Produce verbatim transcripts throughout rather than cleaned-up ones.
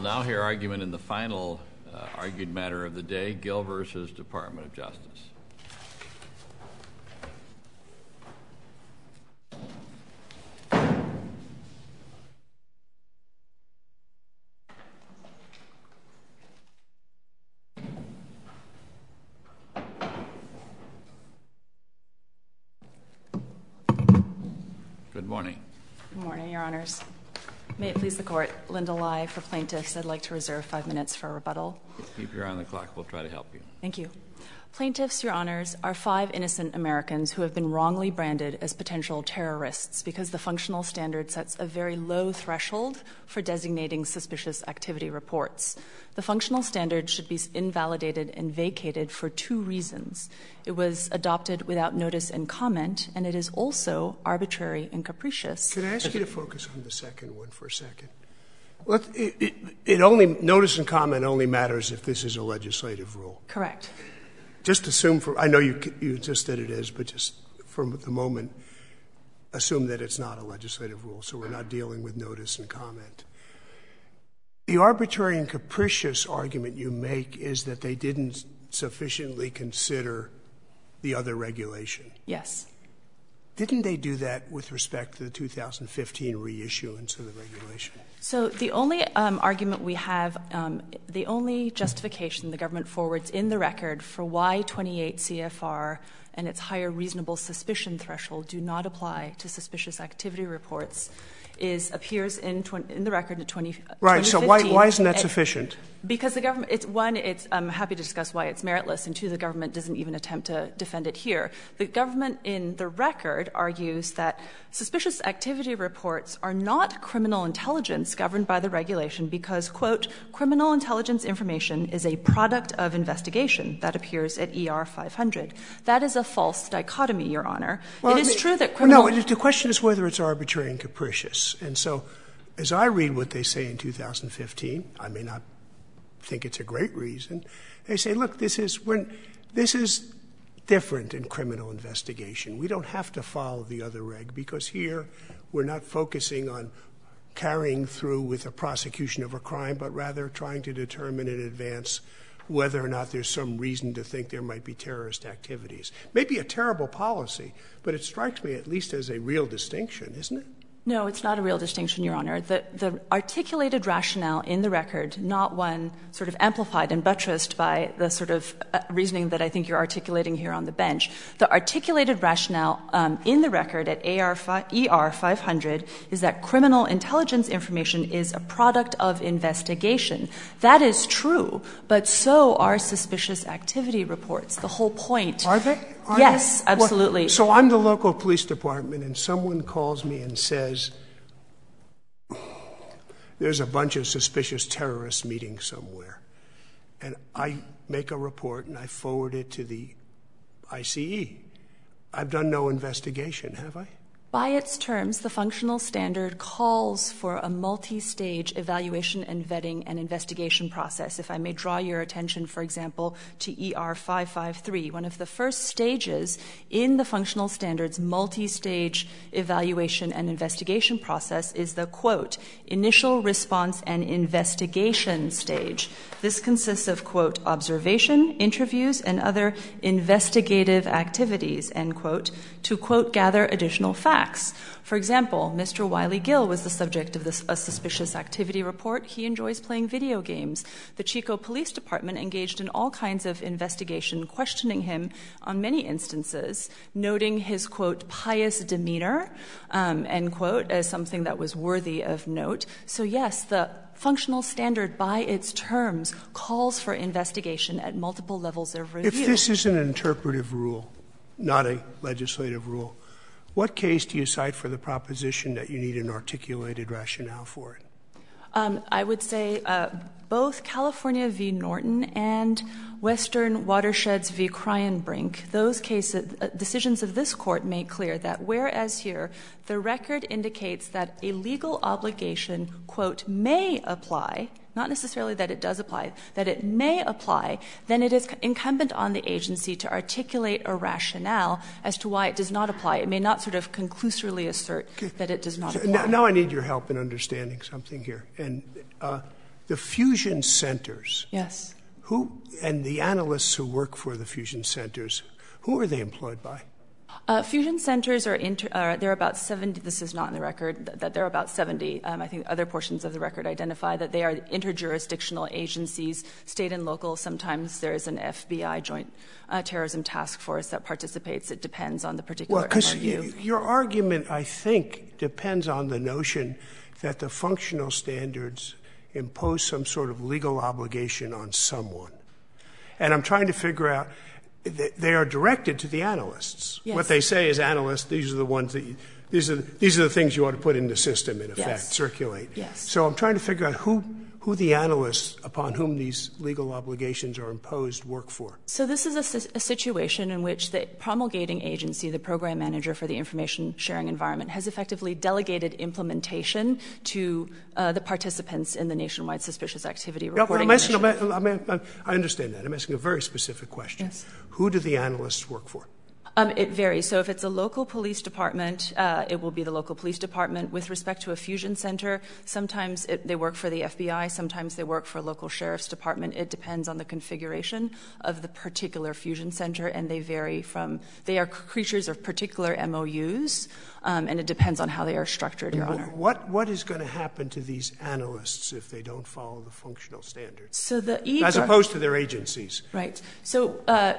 now hear argument in the final uh, argued matter of the day, Gill versus Department of Justice. Good morning. Good morning, Your Honors. May it please the Court, Linda Lai for plaintiffs. I'd like to reserve five minutes for rebuttal. Keep your eye on the clock. We'll try to help you. Thank you. Plaintiffs, Your Honors, are five innocent Americans who have been wrongly branded as potential terrorists because the functional standard sets a very low threshold for designating suspicious activity reports. The functional standard should be invalidated and vacated for two reasons. It was adopted without notice and comment, and it is also arbitrary and capricious. Can I ask you to focus on the second one for a second? Well, it, it, it only notice and comment only matters if this is a legislative rule. Correct. Just assume for, I know you, you insist that it is, but just for the moment, assume that it's not a legislative rule, so we're not dealing with notice and comment. The arbitrary and capricious argument you make is that they didn't sufficiently consider the other regulation. Yes. Didn't they do that with respect to the two thousand fifteen reissuance of the regulation? So the only um, argument we have, um, the only justification the government forwards in the record for why twenty-eight C F R and its higher reasonable suspicion threshold do not apply to suspicious activity reports is appears in, tw- in the record in twenty fifteen. Right. So why why isn't that sufficient? Because the government, it's one, it's, I'm happy to discuss why it's meritless, and two, the government doesn't even attempt to defend it here. The government in the record argues that suspicious activity reports are not criminal intelligence governed by the regulation because, quote, criminal intelligence information is a product of investigation. That appears at E R five hundred. That is a false dichotomy, Your Honor. Well, it is the, true that criminal... No, the question is whether it's arbitrary and capricious. And so, as I read what they say in two thousand fifteen, I may not think it's a great reason. They say, look, this is when this is different in criminal investigation. We don't have to follow the other reg because here we're not focusing on carrying through with a prosecution of a crime, but rather trying to determine in advance whether or not there's some reason to think there might be terrorist activities. Maybe a terrible policy, but it strikes me at least as a real distinction, isn't it? No, it's not a real distinction, Your Honor. The, the articulated rationale in the record, not one sort of amplified and buttressed by the sort of uh, reasoning that I think you're articulating here on the bench. The articulated rationale um, in the record at E R five hundred is that criminal intelligence information is a product of investigation. That is true, but so are suspicious activity reports. The whole point. Are they? Are yes, they? Absolutely. Well, so I'm the local police department and someone calls me and says, there's a bunch of suspicious terrorists meeting somewhere. And I make a report and I forward it to the I C E. I've done no investigation, have I? By its terms, the functional standard calls for a multi-stage evaluation and vetting and investigation process. If I may draw your attention, for example, to E R five fifty-three, one of the first stages in the functional standard's multi-stage evaluation and investigation process is the, quote, initial response and investigation stage. This consists of, quote, observation, interviews, and other investigative activities, end quote, to, quote, gather additional facts. For example, Mister Wiley Gill was the subject of this, a suspicious activity report. He enjoys playing video games. The Chico Police Department engaged in all kinds of investigation, questioning him on many instances, noting his, quote, pious demeanor, um, end quote, as something that was worthy of note. So, yes, the functional standard by its terms calls for investigation at multiple levels of review. If this is an interpretive rule, not a legislative rule, what case do you cite for the proposition that you need an articulated rationale for it? Um, I would say uh, both California v. Norton and Western Watersheds v. Kryenbrink, those cases, uh, decisions of this court make clear that whereas here the record indicates that a legal obligation, quote, may apply, not necessarily that it does apply, that it may apply, then it is incumbent on the agency to articulate a rationale as to why it does not apply. It may not sort of conclusively assert that it does not So apply. now, now I need your help in understanding something here. And uh, The fusion centers. Yes. Who, and the analysts who work for the fusion centers, who are they employed by? Uh, fusion centers are, inter, uh, they're about seventy, this is not in the record, th- that they're about seventy. Um, I think other portions of the record identify that they are interjurisdictional agencies, state and local. Sometimes there's an F B I joint uh, terrorism task force that participates. It depends on the particular Well, because M O U. your argument, I think, depends on the notion that the functional standards impose some sort of legal obligation on someone. And I'm trying to figure out, they are directed to the analysts. Yes. What they say is, analysts, these are the ones that you, these are these are the things you ought to put in the system, in effect, Yes. circulate. Yes. So I'm trying to figure out who who the analysts upon whom these legal obligations are imposed work for. So this is a, a situation in which the promulgating agency, the program manager for the information sharing environment, has effectively delegated implementation to uh, the participants in the nationwide suspicious activity No, reporting I'm asking, initiative. I'm, I'm, I'm, I understand that. I'm asking a very specific question. Yes. Who do the analysts work for? Um, it varies. So if it's a local police department, uh, it will be the local police department. With respect to a fusion center, sometimes it, they work for the F B I, sometimes they work for a local sheriff's department. It depends on the configuration of the particular fusion center, and they vary from, they are creatures of particular M O Us, um, and it depends on how they are structured, Your Honor. What, what is going to happen to these analysts if they don't follow the functional standards? So the e- As opposed to their agencies. Right. So uh,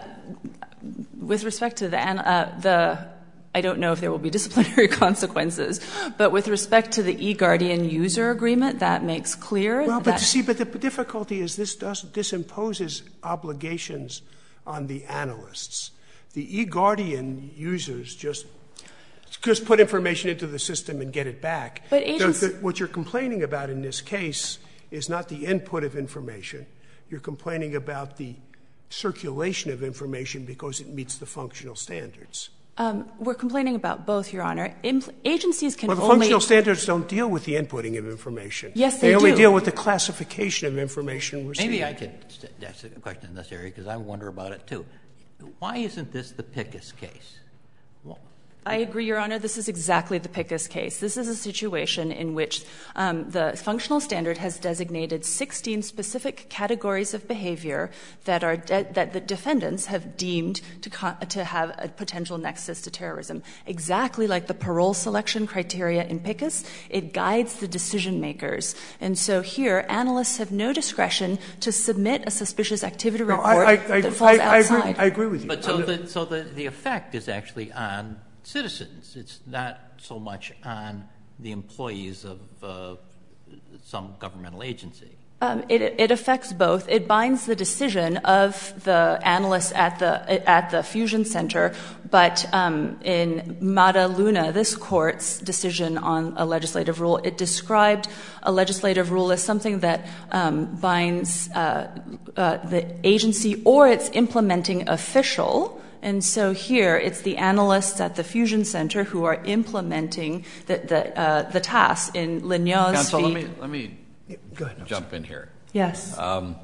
with respect to the, uh, the, I don't know if there will be disciplinary consequences, but with respect to the eGuardian user agreement, that makes clear Well, but that. you see, but the difficulty is this does this imposes obligations on the analysts. The eGuardian users just just put information into the system and get it back. But agents- the, the, what you're complaining about in this case is not the input of information. You're complaining about the circulation of information because it meets the functional standards. Um, we're complaining about both, Your Honor. Impl- agencies can Well, the only. functional standards don't deal with the inputting of information. Yes, they They only do. deal with the classification of information received. Maybe I could ask a question in this area because I wonder about it too. Why isn't this the Pickus case? Well, I agree, Your Honor. This is exactly the Pickus case. This is a situation in which um, the functional standard has designated sixteen specific categories of behavior that are de- that the defendants have deemed to co- to have a potential nexus to terrorism. Exactly like the parole selection criteria in Pickus, it guides the decision makers. And so here, analysts have no discretion to submit a suspicious activity No, report I, I, I, that falls I, I outside. agree, I agree with you. but so I'm- the so the, the effect is actually on citizens. It's not so much on the employees of uh, some governmental agency. Um, it, it affects both. It binds the decision of the analysts at the at the fusion center, but um, in Mata Luna, this court's decision on a legislative rule, it described a legislative rule as something that um, binds uh, uh, the agency or its implementing official. And so here, it's the analysts at the fusion center who are implementing the the, uh, the tasks in Ligneau's. Counsel, fee- let me let me Yeah, go ahead. jump in here. Yes. Um,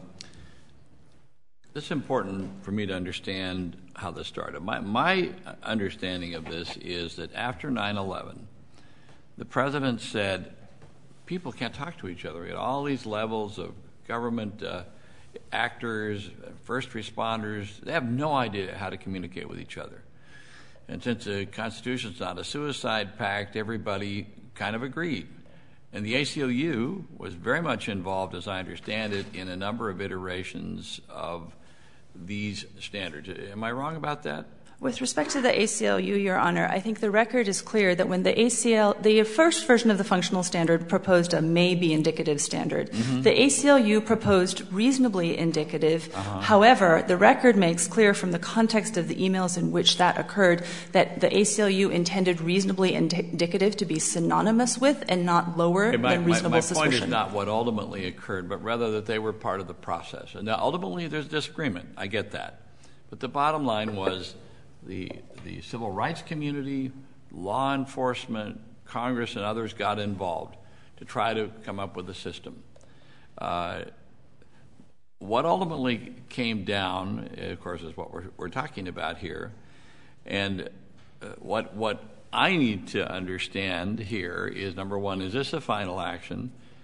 it's important for me to understand how this started. My, my understanding of this is that after nine eleven, the president said people can't talk to each other at all these levels of government uh, actors, first responders. They have no idea how to communicate with each other. And since the Constitution's not a suicide pact, everybody kind of agreed. And the A C L U was very much involved, as I understand it, in a number of iterations of these standards. Am I wrong about that? With respect to the A C L U, Your Honor, I think the record is clear that when the A C L, the first version of the functional standard proposed a may-be indicative standard. Mm-hmm. The A C L U proposed reasonably indicative. Uh-huh. However, the record makes clear from the context of the emails in which that occurred that the A C L U intended reasonably indicative to be synonymous with and not lower okay, my, than reasonable my, my suspicion. point is not what ultimately occurred, but rather that they were part of the process. And now ultimately there's disagreement. I get that. But the bottom line was The, the civil rights community, law enforcement, Congress, and others got involved to try to come up with a system. Uh, what ultimately came down, of course, is what we're, we're talking about here. And uh, what, what I need to understand here is, number one, is this a final action?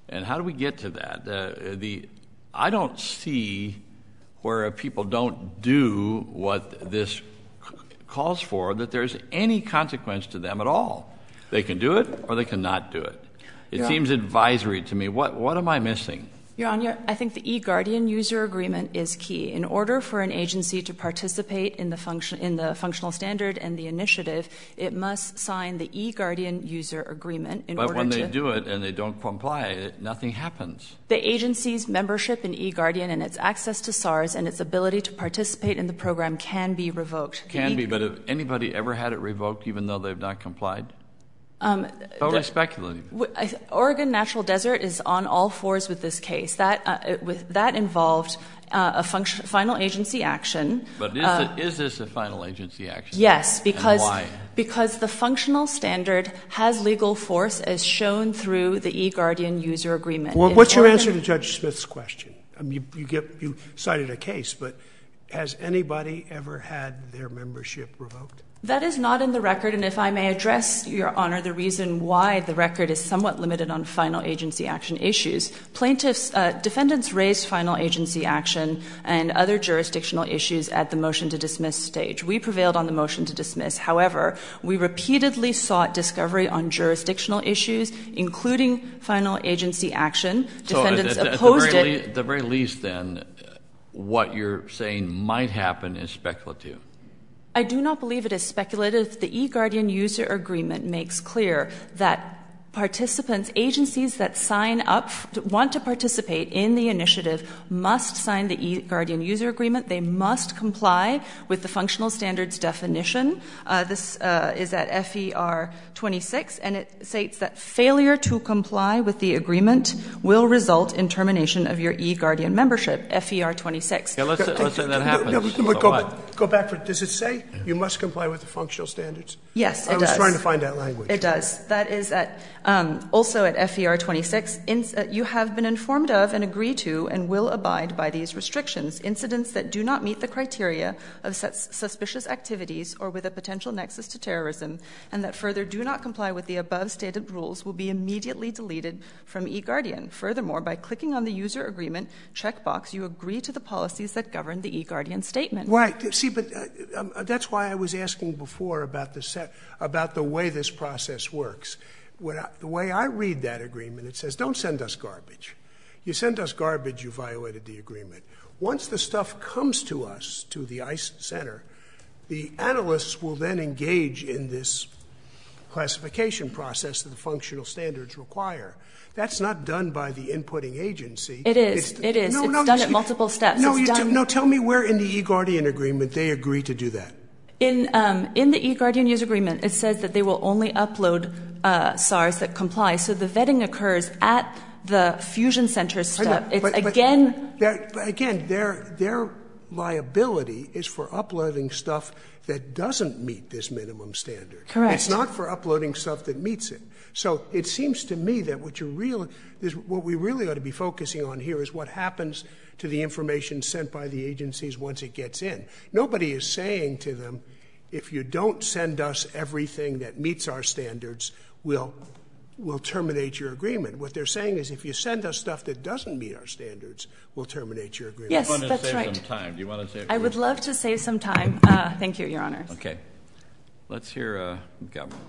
And how do we get to that? Uh, the I don't see where people don't do what this c- calls for, that there's any consequence to them at all. They can do it or they cannot do it. It Your seems advisory to me. What what am I missing? Your Honor, I think the eGuardian user agreement is key. In order for an agency to participate in the function in the functional standard and the initiative, it must sign the eGuardian user agreement in But order when to. they do it and they don't comply, nothing happens. The agency's membership in eGuardian and its access to SARS and its ability to participate in the program can be revoked. The Can e- be, but have anybody ever had it revoked even though they've not complied? Um, Totally the- speculative. W- I- Oregon Natural Desert is on all fours with this case. That uh, it, with, that involved uh, a function, final agency action. But is, Uh, it, is this a final agency action? Yes, because And why? because the functional standard has legal force as shown through the eGuardian user agreement. Well, In what's your Oregon- answer to Judge Smith's question? I mean, you, you, get, you cited a case, but has anybody ever had their membership revoked? That is not in the record, and if I may address, Your Honor, the reason why the record is somewhat limited on final agency action issues. Plaintiffs, uh, defendants raised final agency action and other jurisdictional issues at the motion to dismiss stage. We prevailed on the motion to dismiss. However, we repeatedly sought discovery on jurisdictional issues, including final agency action. Defendants so at, at, opposed at the very it. Le- at the very least, then, what you're saying might happen is speculative. I do not believe it is speculative. The eGuardian user agreement makes clear that participants, agencies that sign up, want to participate in the initiative must sign the eGuardian user agreement. They must comply with the functional standards definition. Uh, this uh, is at F E R twenty-six, and it states that failure to comply with the agreement will result in termination of your eGuardian membership, F E R twenty-six. Yeah, let's, say, let's say that happens. No, no, So but go, what? go back for, does it say you must comply with the functional standards? Yes, it I was does. trying to find that language. It does. That is at um, also at F E R twenty-six. In, uh, you have been informed of and agree to and will abide by these restrictions. Incidents that do not meet the criteria of sus- suspicious activities or with a potential nexus to terrorism, and that further do not comply with the above stated rules, will be immediately deleted from eGuardian. Furthermore, by clicking on the user agreement checkbox, you agree to the policies that govern the eGuardian statement. Right. See, but uh, um, that's why I was asking before about the set, about the way this process works. When I, the way I read that agreement, it says, don't send us garbage. You send us garbage, you violated the agreement. Once the stuff comes to us, to the ICE Center, the analysts will then engage in this classification process that the functional standards require. That's not done by the inputting agency. It is. It's, it is. No, it's no, done you at see, multiple steps. No, it's you done t- no, tell me where in the eGuardian agreement they agree to do that. In, um, in the eGuardian user agreement, it says that they will only upload uh, SARS that comply. So the vetting occurs at the Fusion Center step. know, It's but- but again. But again, their their liability is for uploading stuff that doesn't meet this minimum standard. Correct. It's not for uploading stuff that meets it. So it seems to me that what you really, this, what we really ought to be focusing on here is what happens to the information sent by the agencies once it gets in. Nobody is saying to them, if you don't send us everything that meets our standards, we'll will terminate your agreement. What they're saying is if you send us stuff that doesn't meet our standards, we'll terminate your agreement. Yes, I want to that's save right. some time. Do you want to save? I would love to save some time. Uh, thank you, Your Honors. Okay. Let's hear uh, government.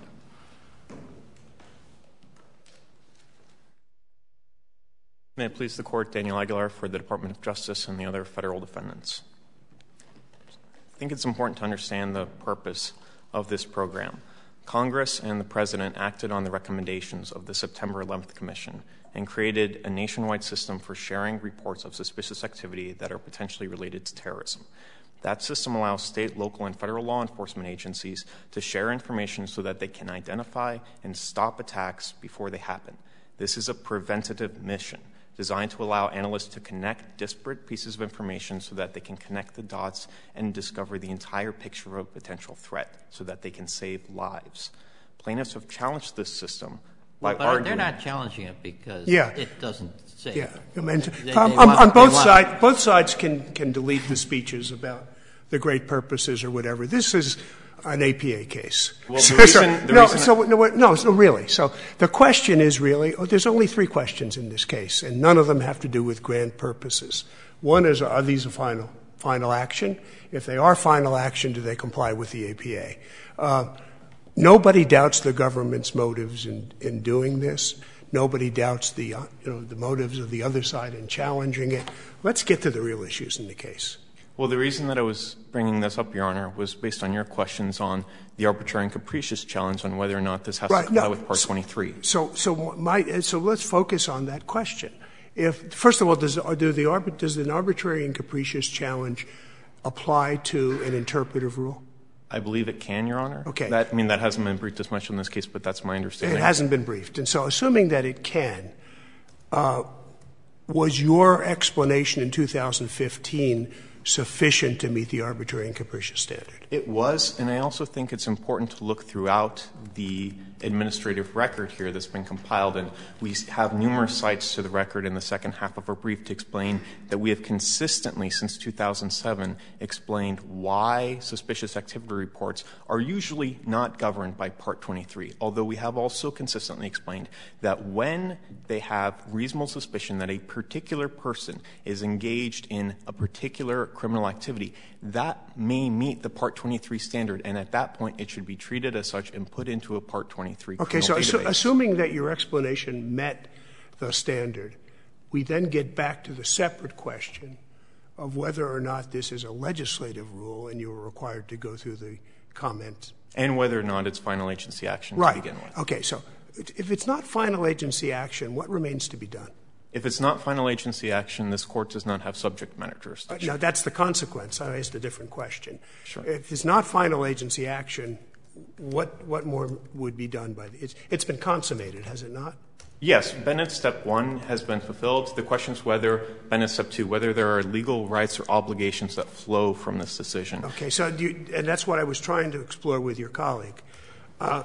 May it please the Court, Daniel Aguilar for the Department of Justice and the other federal defendants. I think it's important to understand the purpose of this program. Congress and the President acted on the recommendations of the September eleventh Commission and created a nationwide system for sharing reports of suspicious activity that are potentially related to terrorism. That system allows state, local, and federal law enforcement agencies to share information so that they can identify and stop attacks before they happen. This is a preventative mission designed to allow analysts to connect disparate pieces of information so that they can connect the dots and discover the entire picture of a potential threat so that they can save lives. Plaintiffs have challenged this system by well, but arguing— they're not challenging it because Yeah. it doesn't say. Yeah, I mean, They- um, they on, want- on they both want- sides, both sides can can delete the speeches about the great purposes or whatever. This is an A P A case. Well, the reason, the no, reason so, no, no, so really. So the question is really, oh, there's only three questions in this case, and none of them have to do with grand purposes. One is, are these a final, final action? If they are final action, do they comply with the A P A? Uh, nobody doubts the government's motives in, in doing this. Nobody doubts the, uh, you know, the motives of the other side in challenging it. Let's get to the real issues in the case. Well, the reason that I was bringing this up, Your Honor, was based on your questions on the arbitrary and capricious challenge on whether or not this has right, to comply no, with Part twenty-three. So, so my, so let's focus on that question. If first of all, does do the does an arbitrary and capricious challenge apply to an interpretive rule? I believe it can, Your Honor. Okay. That, I mean, that hasn't been briefed as much in this case, but that's my understanding. It hasn't been briefed, and so assuming that it can, uh, was your explanation in two thousand fifteen sufficient to meet the arbitrary and capricious standard? It was, and I also think it's important to look throughout the administrative record here that's been compiled, and we have numerous cites to the record in the second half of our brief to explain that we have consistently, since two thousand seven, explained why suspicious activity reports are usually not governed by Part twenty-three, although we have also consistently explained that when they have reasonable suspicion that a particular person is engaged in a particular criminal activity, that may meet the Part twenty-three standard, and at that point it should be treated as such and put into a Part twenty-three Okay, so assu- assuming that your explanation met the standard, we then get back to the separate question of whether or not this is a legislative rule and you are required to go through the comment. And whether or not it's final agency action right. to begin with. Okay, so if it's not final agency action, what remains to be done? If it's not final agency action, this Court does not have subject matter jurisdiction. Uh, no, that's the consequence. I asked a different question. Sure. If it's not final agency action, what what more would be done by the it's, it's been consummated, has it not? Yes. Bennett Step one has been fulfilled. The question is whether Bennett Step two, whether there are legal rights or obligations that flow from this decision. Okay. So you, and that's what I was trying to explore with your colleague. Uh,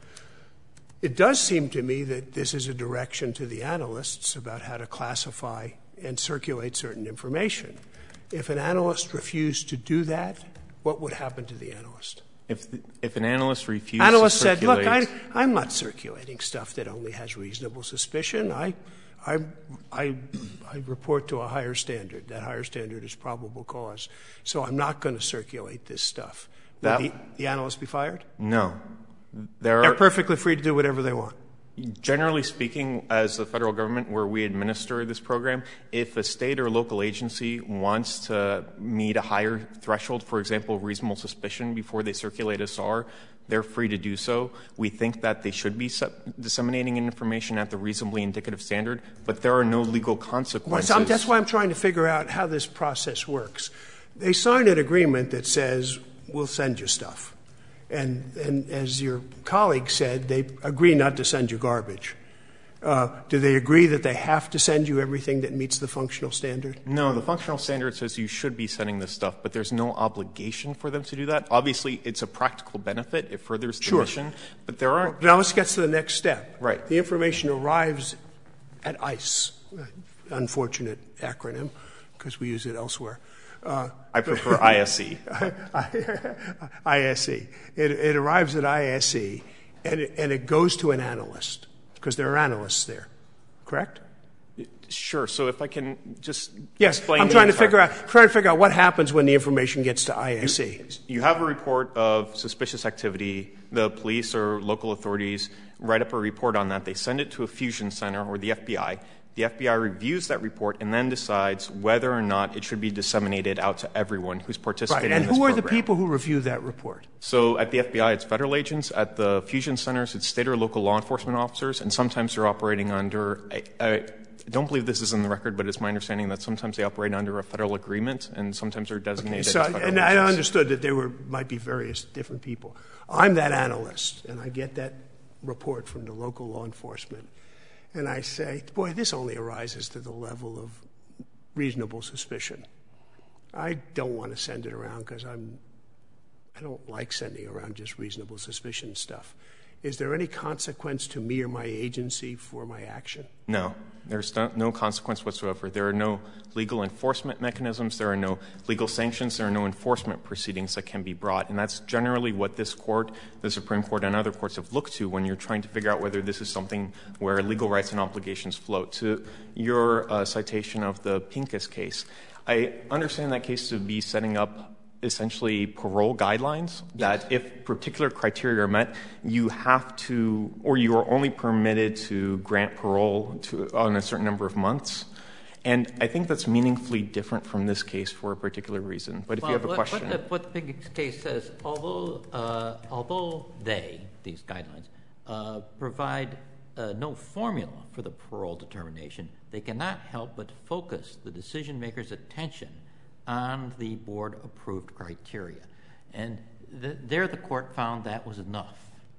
It does seem to me that this is a direction to the analysts about how to classify and circulate certain information. If an analyst refused to do that, what would happen to the analyst? If the, if an analyst refused analyst to circulate... said, look, I, I'm not circulating stuff that only has reasonable suspicion. I, I, I, I report to a higher standard. That higher standard is probable cause. So I'm not going to circulate this stuff. Would That, the, the analyst be fired? No. There They're are, perfectly free to do whatever they want. Generally speaking, as the federal government, where we administer this program, if a state or local agency wants to meet a higher threshold, for example, reasonable suspicion before they circulate S R, they're free to do so. We think that they should be disseminating information at the reasonably indicative standard, but there are no legal consequences. Well, that's why I'm trying to figure out how this process works. They sign an agreement that says, we'll send you stuff. And, and as your colleague said, they agree not to send you garbage. Uh, do they agree that they have to send you everything that meets the functional standard? No, the functional standard says you should be sending this stuff, but there's no obligation for them to do that. Obviously, it's a practical benefit. It furthers the sure. mission, but there aren't. Now let's get to the next step. Right. The information arrives at ICE, unfortunate acronym, because we use it elsewhere. Uh, I prefer I S E. I S E. It, it arrives at I S E, and it, and it goes to an analyst, because there are analysts there, correct? Sure. So if I can just yes, explain. I'm trying to entire, figure out trying to figure out what happens when the information gets to I S E. You, you have a report of suspicious activity. The police or local authorities write up a report on that. They send it to a fusion center or the F B I. The F B I reviews that report and then decides whether or not it should be disseminated out to everyone who's participating right. in this And who are program. the people who review that report? So at the F B I, it's federal agents. At the fusion centers, it's state or local law enforcement officers. And sometimes they're operating under a, a, I don't believe this is in the record, but it's my understanding that sometimes they operate under a federal agreement and sometimes they're designated okay, so, as federal and agents. I understood that there were might be various different people. I'm that analyst, and I get that report from the local law enforcement. And I say, boy, this only arises to the level of reasonable suspicion. I don't want to send it around because I'm, I don't like sending around just reasonable suspicion stuff. is there any consequence to me or my agency for my action? No. There's no, no consequence whatsoever. There are no legal enforcement mechanisms. There are no legal sanctions. There are no enforcement proceedings that can be brought. And that's generally what this Court, the Supreme Court, and other courts have looked to when you're trying to figure out whether this is something where legal rights and obligations float. To your uh, citation of the Pincus case, I understand that case to be setting up essentially parole guidelines that if particular criteria are met, you have to, or you are only permitted to grant parole to, on a certain number of months. And I think that's meaningfully different from this case for a particular reason. But if well, you have a what, question. What the, what the Pincus case says, although, uh, although they, these guidelines, uh, provide uh, no formula for the parole determination, they cannot help but focus the decision maker's attention on the board-approved criteria. And th- there the Court found that was enough.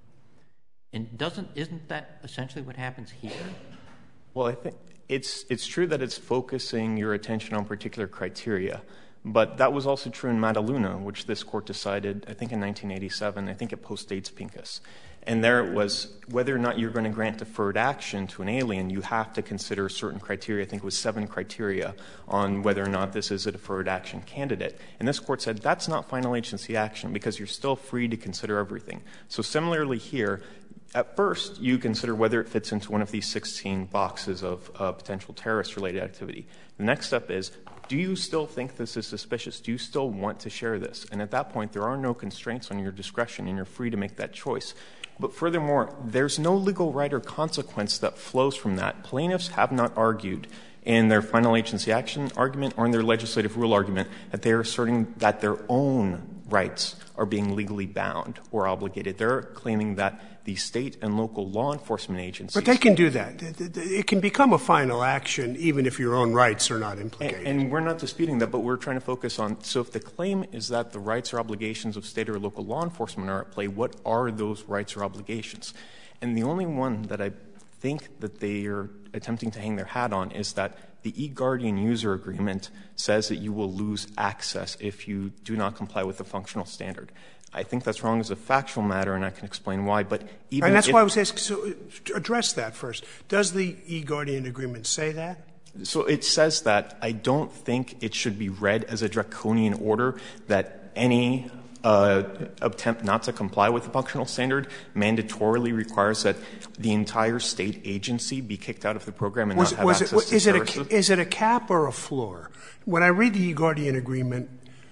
And doesn't, isn't that essentially what happens here? Well, I think it's, it's true that it's focusing your attention on particular criteria, but that was also true in Mataluna, which this Court decided, I think in nineteen eighty-seven. I think it postdates Pincus. And there it was whether or not you're going to grant deferred action to an alien, you have to consider certain criteria. I think it was seven criteria on whether or not this is a deferred action candidate. And this Court said that's not final agency action because you're still free to consider everything. So similarly here, at first you consider whether it fits into one of these sixteen boxes of uh, potential terrorist-related activity. The next step is, do you still think this is suspicious? Do you still want to share this? And at that point, there are no constraints on your discretion, and you're free to make that choice. But furthermore, there's no legal right or consequence that flows from that. Plaintiffs have not argued in their final agency action argument or in their legislative rule argument that they are asserting that their own rights are being legally bound or obligated. They're claiming that the state and local law enforcement agencies. But they can do that. It can become a final action even if your own rights are not implicated. And, and we're not disputing that, but we're trying to focus on, so if the claim is that the rights or obligations of state or local law enforcement are at play, what are those rights or obligations? And the only one that I think that they are attempting to hang their hat on is that the eGuardian user agreement says that you will lose access if you do not comply with the functional standard. I think that's wrong as a factual matter, and I can explain why. But even and that's if, why I was asking. So, address that first. Does the eGuardian agreement say that? So it says that. I don't think it should be read as a draconian order that any uh, attempt not to comply with the functional standard mandatorily requires that the entire state agency be kicked out of the program and was, not have was access it, to is services. It a, is it a cap or a floor? When I read the eGuardian agreement,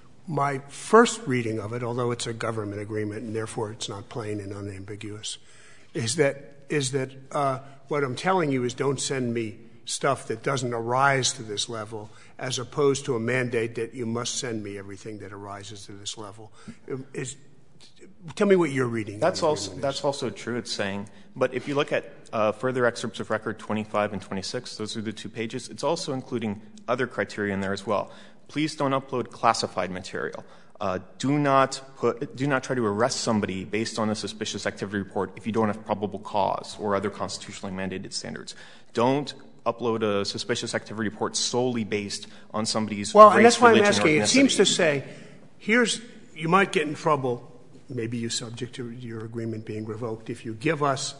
my first reading of it, although it's a government agreement and therefore it's not plain and unambiguous, is that is that uh, what I'm telling you is don't send me stuff that doesn't arise to this level, as opposed to a mandate that you must send me everything that arises to this level. Is, tell me what you're reading. That's also that's also true. It's saying, but if you look at uh, further excerpts of record twenty-five and twenty-six, those are the two pages. It's also including other criteria in there as well. Please don't upload classified material. Uh, do not put, do not try to arrest somebody based on a suspicious activity report if you don't have probable cause or other constitutionally mandated standards. Don't upload a suspicious activity report solely based on somebody's well, race, and that's why I'm religion, asking. or It seems to say, here's you might get in trouble. Maybe you're subject to your agreement being revoked if you give us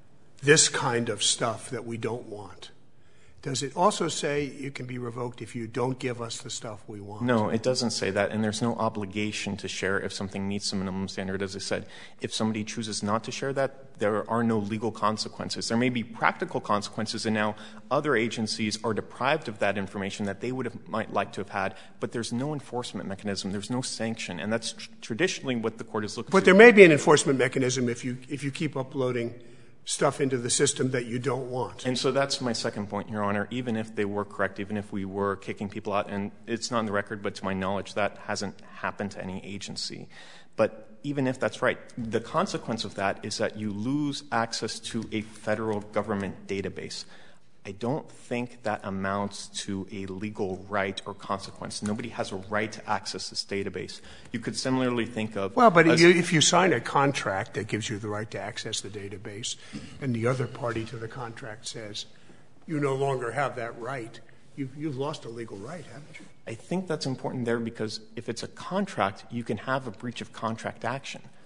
this kind of stuff that we don't want. Does it also say you can be revoked if you don't give us the stuff we want? No, it doesn't say that, and there's no obligation to share if something meets the minimum standard. As I said, if somebody chooses not to share that, there are no legal consequences. There may be practical consequences, and now other agencies are deprived of that information that they would have might like to have had, but there's no enforcement mechanism. There's no sanction, and that's tr- traditionally what the Court has looked But to. there may be an enforcement mechanism if you if you keep uploading stuff into the system that you don't want. And so that's my second point, Your Honor. Even if they were correct, even if we were kicking people out, and it's not in the record, but to my knowledge, that hasn't happened to any agency. But even if that's right, the consequence of that is that you lose access to a federal government database. I don't think that amounts to a legal right or consequence. Nobody has a right to access this database. You could similarly think of... Well, but if you, if you sign a contract that gives you the right to access the database, and the other party to the contract says you no longer have that right, you've, you've lost a legal right, haven't you? I think that's important there because if it's a contract, you can have a breach of contract action.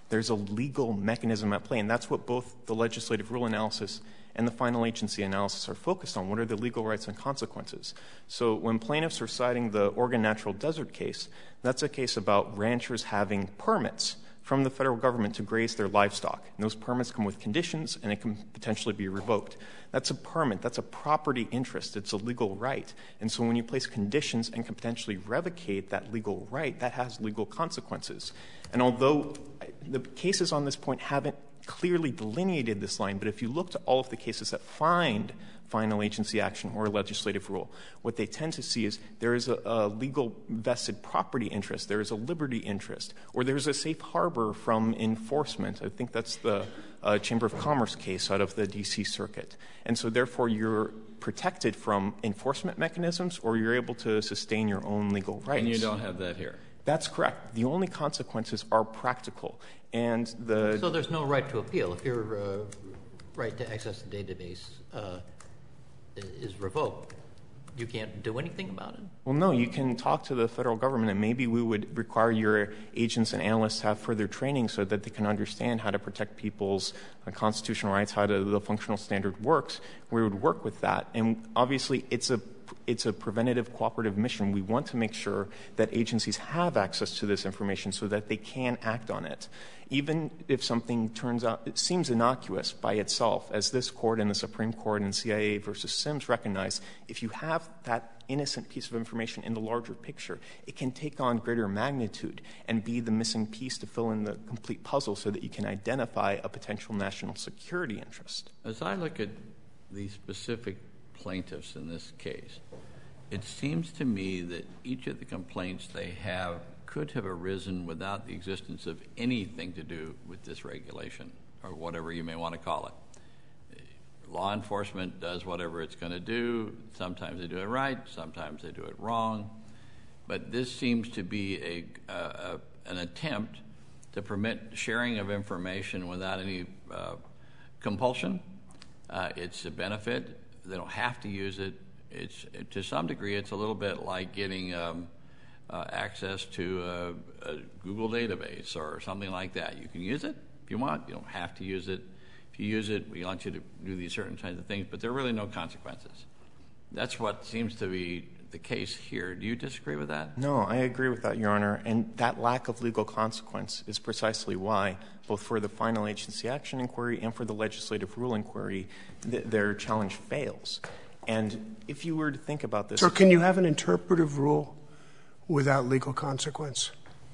There's a legal mechanism at play, and that's what both the legislative rule analysis and the final agency analysis are focused on. What are the legal rights and consequences? So when plaintiffs are citing the Oregon Natural Desert case, that's a case about ranchers having permits from the federal government to graze their livestock. And those permits come with conditions, and it can potentially be revoked. That's a permit. That's a property interest. It's a legal right. And so when you place conditions and can potentially revocate that legal right, that has legal consequences. And although the cases on this point haven't clearly delineated this line, but if you look to all of the cases that find final agency action or legislative rule, what they tend to see is there is a, a legal vested property interest, there is a liberty interest, or there's a safe harbor from enforcement. I think that's the uh, Chamber of Commerce case out of the D C Circuit. And so therefore you're protected from enforcement mechanisms, or you're able to sustain your own legal rights. And you don't have that here. That's correct. The only consequences are practical. And the So there's no right to appeal. If your uh, right to access the database uh, is revoked, you can't do anything about it? Well, no, you can talk to the federal government, and maybe we would require your agents and analysts to have further training so that they can understand how to protect people's uh, constitutional rights, how to, the functional standard works. We would work with that. And obviously, it's a It's a preventative cooperative mission. We want to make sure that agencies have access to this information so that they can act on it. Even if something turns out, it seems innocuous by itself, as this court and the Supreme Court and C I A versus Sims recognize, if you have that innocent piece of information in the larger picture, it can take on greater magnitude and be the missing piece to fill in the complete puzzle so that you can identify a potential national security interest. As I look at the specific plaintiffs in this case, it seems to me that each of the complaints they have could have arisen without the existence of anything to do with this regulation, or whatever you may want to call it. Law enforcement does whatever it's going to do. Sometimes they do it right, sometimes they do it wrong. But this seems to be a, a, an attempt to permit sharing of information without any uh, compulsion. Uh, it's a benefit. They don't have to use it. It's, to some degree, it's a little bit like getting um, uh, access to a, a Google database or something like that. You can use it if you want. You don't have to use it. If you use it, we want you to do these certain kinds of things, but there are really no consequences. That's what seems to be the case here. Do you disagree with that? No, I agree with that, Your Honor. And that lack of legal consequence is precisely why, both for the final agency action inquiry and for the legislative rule inquiry, th- their challenge fails. And if you were to think about this... So can you have an interpretive rule without legal consequence?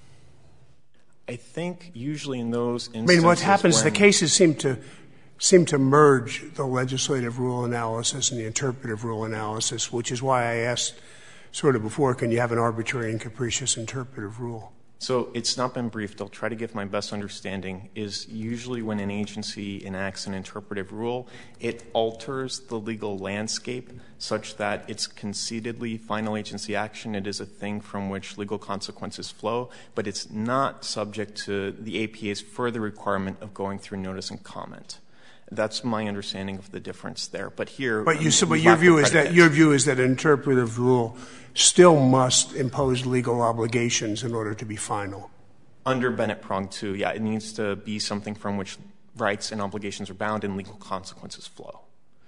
I think usually in those instances... I mean, what happens, when, the cases seem to seem to merge the legislative rule analysis and the interpretive rule analysis, which is why I asked sort of before, can you have an arbitrary and capricious interpretive rule? So it's not been briefed. I'll try to give my best understanding. Is usually when an agency enacts an interpretive rule, it alters the legal landscape such that it's concededly final agency action. It is a thing from which legal consequences flow, but it's not subject to the A P A's further requirement of going through notice and comment. That's my understanding of the difference there. But here, but you, so, but your view is that your view is that an interpretive rule still must impose legal obligations in order to be final. Under Bennett prong two, yeah, it needs to be something from which rights and obligations are bound and legal consequences flow.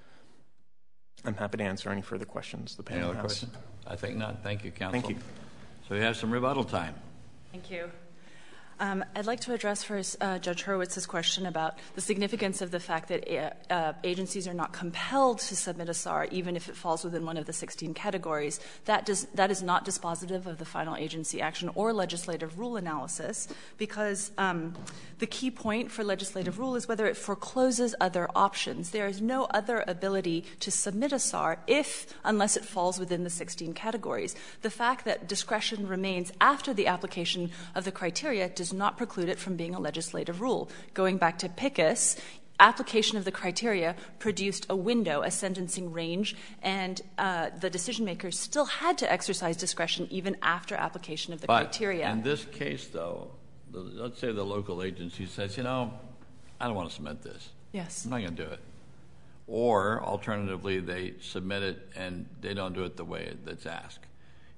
I'm happy to answer any further questions the panel has. Any other questions? I think not. Thank you, counsel. Thank you. So we have some rebuttal time. Thank you. Um, I'd like to address first uh, Judge Hurwitz's question about the significance of the fact that uh, uh, agencies are not compelled to submit a S A R even if it falls within one of the sixteen categories. That, does, that is not dispositive of the final agency action or legislative rule analysis, because um, the key point for legislative rule is whether it forecloses other options. There is no other ability to submit a S A R if, unless it falls within the sixteen categories. The fact that discretion remains after the application of the criteria does not preclude it from being a legislative rule. Going back to Pickus, application of the criteria produced a window, a sentencing range, and uh, the decision makers still had to exercise discretion even after application of the but criteria. In this case, though, the, let's say the local agency says, you know, I don't want to submit this. Yes. I'm not going to do it. Or, alternatively, they submit it and they don't do it the way that's asked.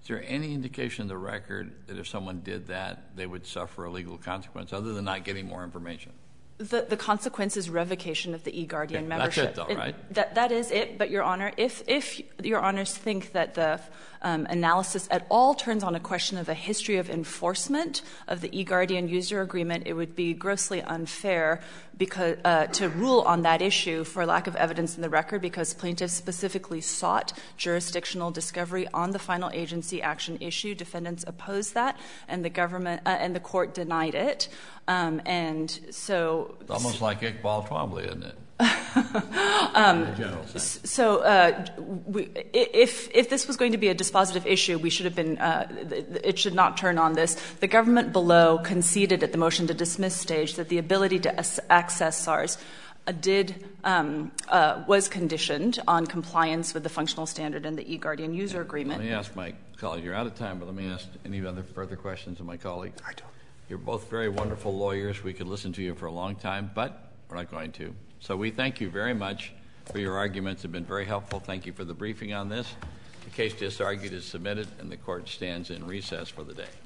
Is there any indication in the record that if someone did that, they would suffer a legal consequence other than not getting more information? The, the consequence is revocation of the eGuardian Okay, membership. that's it, though, right? It, that, that is it, but, Your Honor, if, if Your Honors think that the um, analysis at all turns on a question of a history of enforcement of the eGuardian user agreement, it would be grossly unfair because, uh, to rule on that issue for lack of evidence in the record, because plaintiffs specifically sought jurisdictional discovery on the final agency action issue. Defendants opposed that, and the government uh, and the court denied it. Um, and so it's almost like Iqbal Twombly, isn't it? um, in a general sense. So, uh, we, if if this was going to be a dispositive issue, we should have been. Uh, it should not turn on this. The government below conceded at the motion to dismiss stage that the ability to access SARS uh, did um, uh, was conditioned on compliance with the functional standard and the eGuardian user agreement. Let me ask my colleague. You're out of time, but let me ask any other further questions of my colleague. I don't. You're both very wonderful lawyers. We could listen to you for a long time, but we're not going to. So we thank you very much for your arguments. They've been very helpful. Thank you for the briefing on this. The case just argued is submitted, and the court stands in recess for the day.